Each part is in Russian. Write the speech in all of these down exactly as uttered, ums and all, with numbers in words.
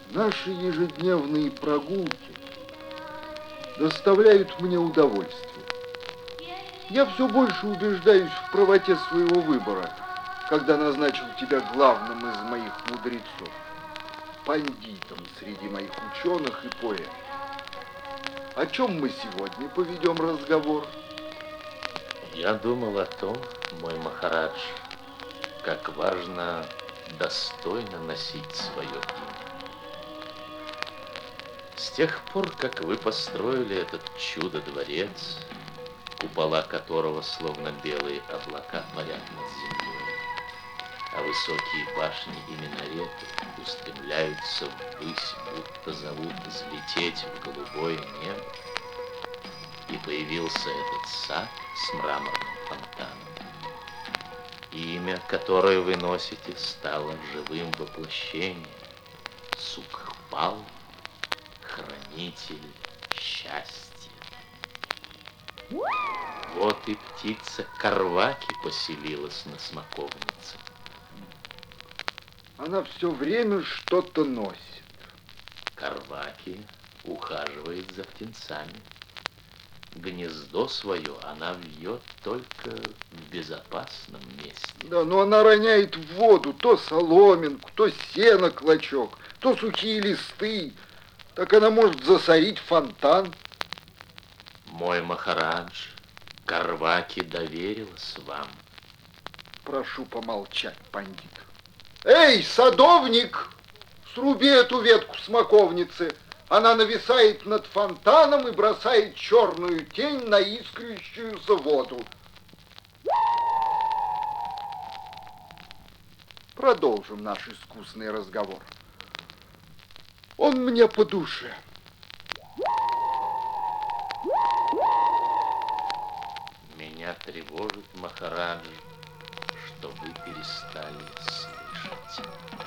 Наши ежедневные прогулки доставляют мне удовольствие. Я все больше убеждаюсь в правоте своего выбора, когда назначил тебя главным из моих мудрецов, пандитом среди моих ученых и поэтов. О чем мы сегодня поведем разговор? Я думал о том, мой Махарадж, как важно достойно носить свое имя. С тех пор, как вы построили этот чудо-дворец, купола которого, словно белые облака, парят над землей, а высокие башни и минареты устремляются ввысь, будто зовут взлететь в голубое небо, и появился этот сад с мраморным фонтаном. Имя, которое вы носите, стало живым воплощением. Сукхпал, хранитель счастья. Вот и птица Карваки поселилась на смоковнице. Она все время что-то носит. Карваки ухаживает за птенцами. Гнездо свое она вьет только в безопасном месте. Да, но она роняет в воду то соломинку, то сено клочок, то сухие листы. Так она может засорить фонтан. Мой Махарадж, Карваки доверилась вам. Прошу помолчать, пандит. Эй, садовник, сруби эту ветку смоковницы. Она нависает над фонтаном и бросает черную тень на искрящуюся воду. Продолжим наш искусный разговор. Он мне по душе. Меня тревожит, Махарадж, что вы перестали слышать.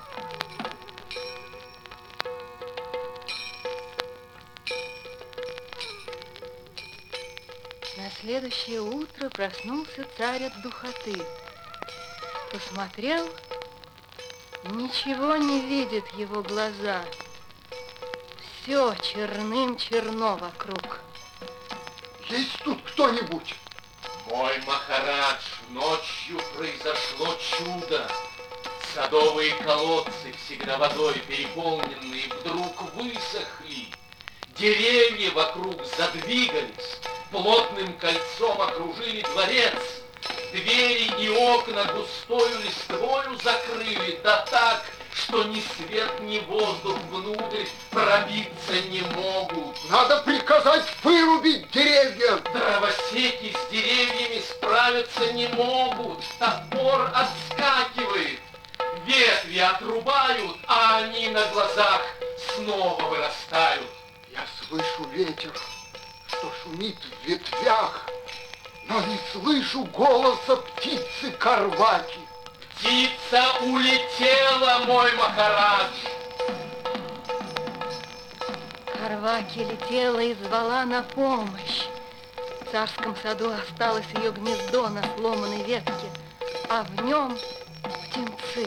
На следующее утро проснулся царь от духоты. Посмотрел, ничего не видит его глаза. Все черным черно вокруг. Есть тут кто-нибудь? Мой Махарадж, ночью произошло чудо. Садовые колодцы, всегда водой переполненные, вдруг высохли. Деревья вокруг задвигались, плотным кольцом окружили дворец. Двери и окна густою листвою закрыли, да так, что ни свет, ни воздух внутрь пробиться не могут. Надо приказать вырубить деревья. Дровосеки с деревьями справиться не могут. Топор отскакивает. Ветви отрубают, а они на глазах снова вырастают. Я слышу ветер, что шумит в ветвях, но не слышу голоса птицы Карваки. Птица улетела, мой Махарадж. Карваки летела и звала на помощь. В царском саду осталось ее гнездо на сломанной ветке, а в нем птенцы.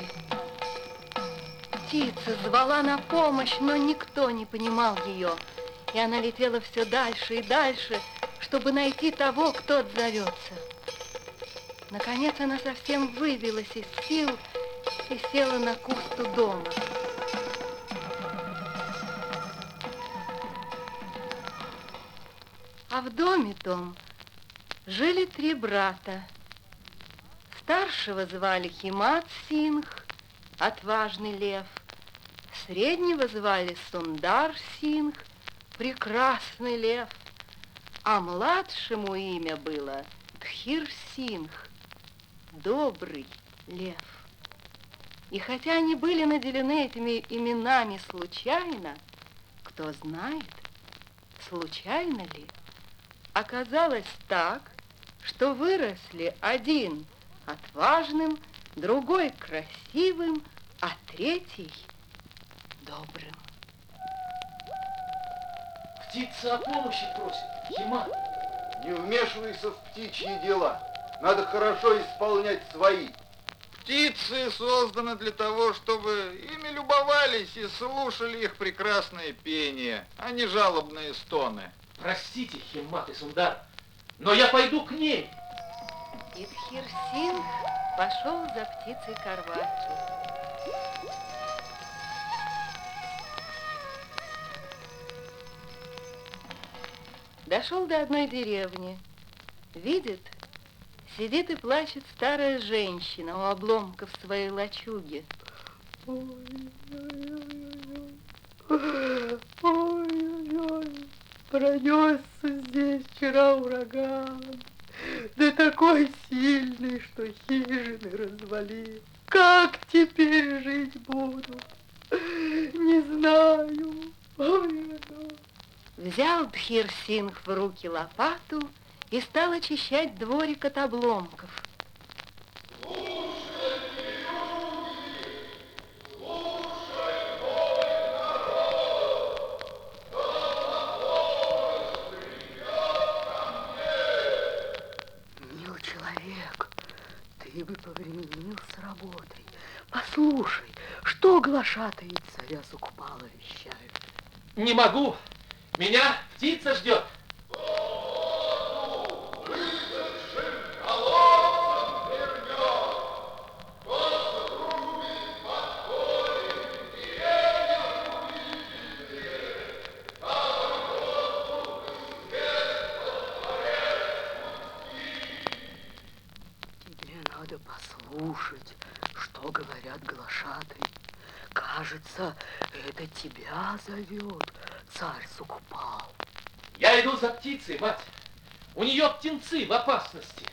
Птица звала на помощь, но никто не понимал ее. И она летела все дальше и дальше, чтобы найти того, кто отзовется. Наконец она совсем выбилась из сил и села на куст у дома. А в доме том жили три брата. Старшего звали Химат Сингх, отважный лев. Среднего звали Сундар Сингх, прекрасный лев. А младшему имя было Дхир Сингх, добрый лев. И хотя они были наделены этими именами случайно, кто знает, случайно ли, оказалось так, что выросли один отважным, другой красивым, а третий добрым. Птица о помощи просит, Химат. Не вмешивайся в птичьи дела. Надо хорошо исполнять свои. Птицы созданы для того, чтобы ими любовались и слушали их прекрасное пение, а не жалобные стоны. Простите, Химмат и Сундар, но я пойду к ней. И Дхирсингх пошел за птицей Карваки. Дошел до одной деревни. Видит, сидит и плачет старая женщина у обломков своей лачуги. Ой-ой-ой, пронесся здесь вчера ураган, да такой сильный, что хижины развалил. Как теперь жить буду? Не знаю. Ой-ой-ой. Взял Дхирсингх в руки лопату и стал очищать дворик от обломков. Мил человек, ты бы повременил с работой. Послушай, что глашатые царя Сукпала вещают. Не могу. Меня птица ждет. Тебе надо послушать, что говорят глашатые. Кажется, это тебя зовет царь Сукпал. Я иду за птицей, мать. У нее птенцы в опасности.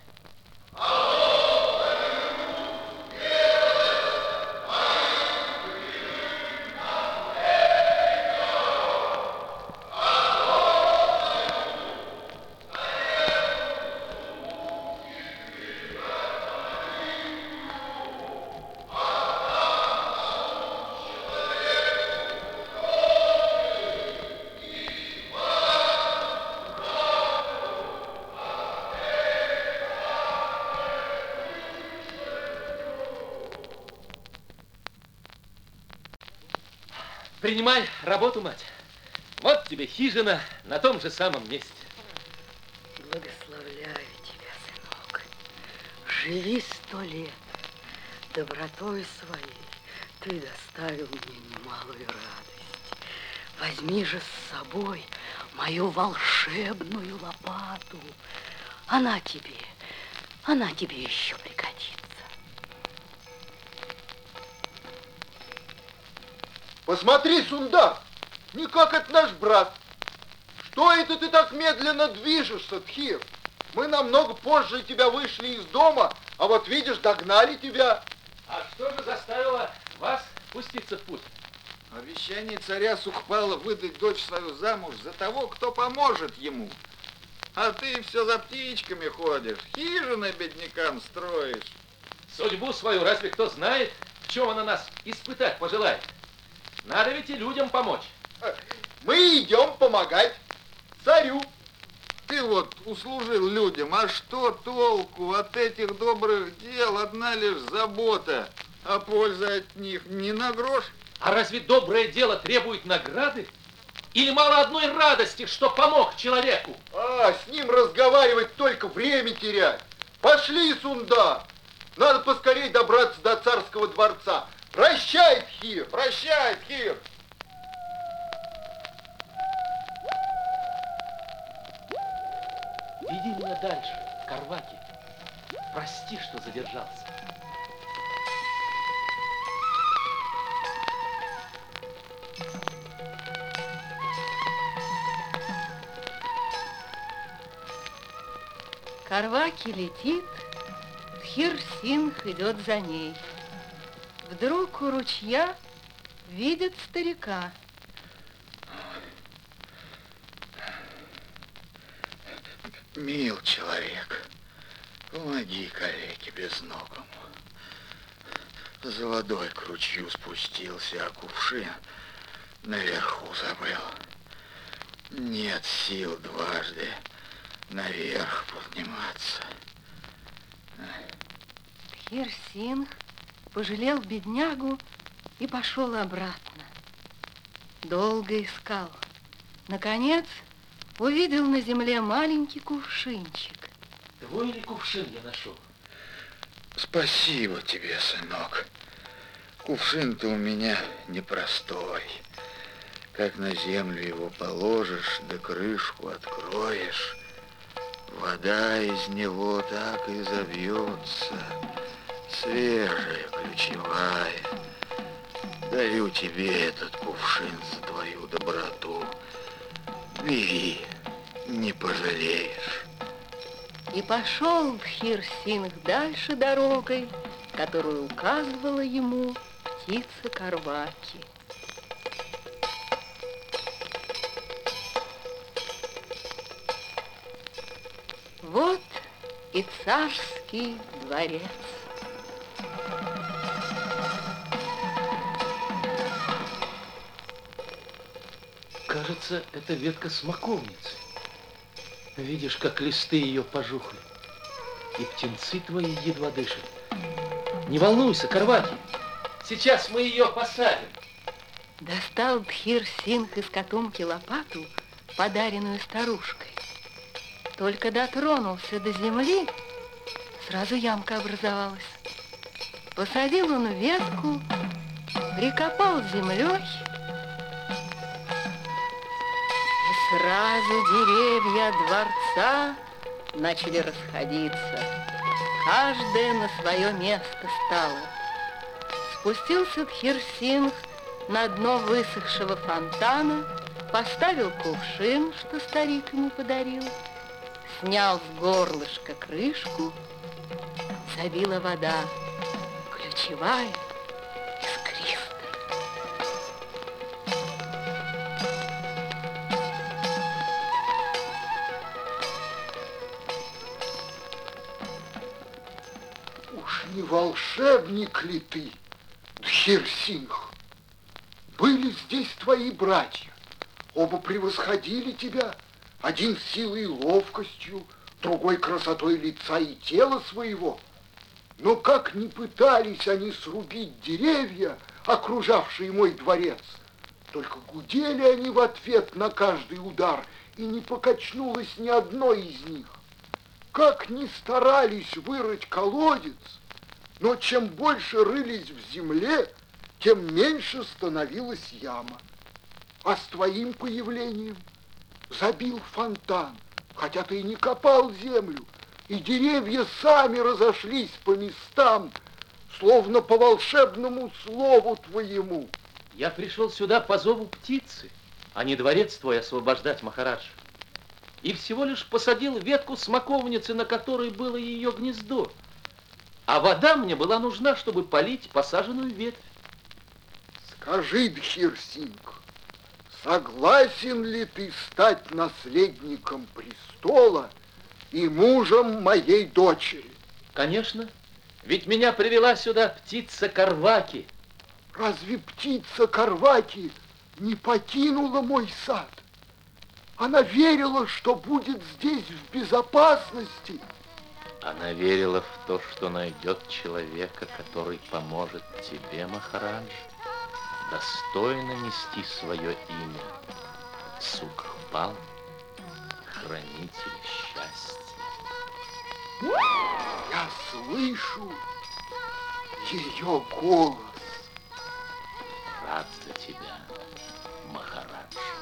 Принимай работу, мать. Вот тебе хижина на том же самом месте. Благословляю тебя, сынок. Живи сто лет. Добротой своей ты доставил мне немалую радость. Возьми же с собой мою волшебную лопату. Она тебе, она тебе еще пригодится. Посмотри, Сундар, не как это наш брат. Что это ты так медленно движешься, Дхир? Мы намного позже тебя вышли из дома, а вот видишь, догнали тебя. А что же заставило вас пуститься в путь? Обещание царя Сукпала выдать дочь свою замуж за того, кто поможет ему. А ты все за птичками ходишь, хижины беднякам строишь. Судьбу свою разве кто знает, в чем она нас испытать пожелает? Надо ведь и людям помочь. Мы идем помогать царю. Ты вот услужил людям, а что толку от этих добрых дел? Одна лишь забота, а польза от них не на грош. А разве доброе дело требует награды? Или мало одной радости, что помог человеку? А, с ним разговаривать только время терять. Пошли, Сундар. Надо поскорей добраться до царского дворца. Прощай, Дхир. Прощай, Дхир. Веди меня дальше, Карваки. Прости, что задержался. Карваки летит, Дхирсингх идет за ней. Вдруг у ручья видит старика. Мил человек, помоги калеке безногому. За водой к ручью спустился, а кувшин наверху забыл. Нет сил дважды наверх подниматься. Дхирсингх пожалел беднягу и пошел обратно. Долго искал. Наконец увидел на земле маленький кувшинчик. Твой ли кувшин я нашел? Спасибо тебе, сынок. Кувшин-то у меня непростой. Как на землю его положишь, да крышку откроешь, вода из него так и забьется. Свежая, ключевая. Дарю тебе этот кувшин за твою доброту. Бери, не пожалеешь. И пошел Бхир-Сингх дальше дорогой, которую указывала ему птица Карваки. Вот и царский дворец. Кажется, это ветка смоковницы. Видишь, как листы ее пожухли. И птенцы твои едва дышат. Не волнуйся, Карваки. Сейчас мы ее посадим. Достал Бхир-Сингх из котомки лопату, подаренную старушкой. Только дотронулся до земли, сразу ямка образовалась. Посадил он ветку, прикопал землей, и сразу деревья дворца начали расходиться. Каждая на свое место стала. Спустился Бхир-Сингх на дно высохшего фонтана, поставил кувшин, что старик ему подарил, снял с горлышка крышку, забила вода, ключевая, искристая. Уж не волшебник ли ты, Бхир-Сингх? Были здесь твои братья, оба превосходили тебя, один силой и ловкостью, другой красотой лица и тела своего. Но как ни пытались они срубить деревья, окружавшие мой дворец, только гудели они в ответ на каждый удар, и не покачнулось ни одно из них. Как ни старались вырыть колодец, но чем больше рылись в земле, тем меньше становилась яма. А с твоим появлением забил фонтан, хотя ты и не копал землю, и деревья сами разошлись по местам, словно по волшебному слову твоему. Я пришел сюда по зову птицы, а не дворец твой освобождать, Махарадж. И всего лишь посадил ветку смоковницы, на которой было ее гнездо. А вода мне была нужна, чтобы полить посаженную ветвь. Скажи, Бхир-Сингх, согласен ли ты стать наследником престола и мужем моей дочери? Конечно, ведь меня привела сюда птица Карваки. Разве птица Карваки не покинула мой сад? Она верила, что будет здесь в безопасности. Она верила в то, что найдет человека, который поможет тебе, Махарадж, достойно нести свое имя. Сукхпал, хранитель счастья. Я слышу ее голос. Рад за тебя, Махарадж.